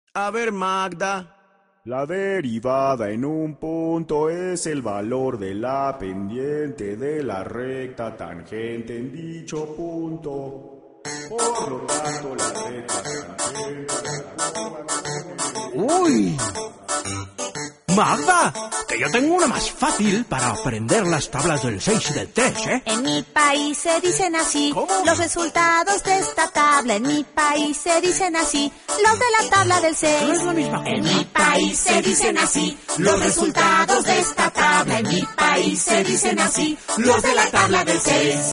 A ver, Magda. La derivada en un punto es el valor de la pendiente de la recta tangente en dicho punto. Por lo tanto, la recta tangente ¡Uy! Magda, que yo tengo una más fácil para aprender las tablas del 6 y del 3, ¿eh? En mi país se dicen así. ¿Cómo? Los resultados de esta tabla. En mi país se dicen así. Los de la tabla del 6. No es la misma cosa. En mi país se dicen así. Los resultados de esta tabla. En mi país se dicen así. Los de la tabla del 6.